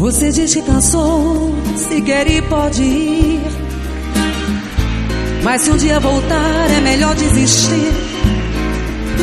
Você diz que cansou, se quer ir pode ir, mas se um dia voltar é melhor desistir.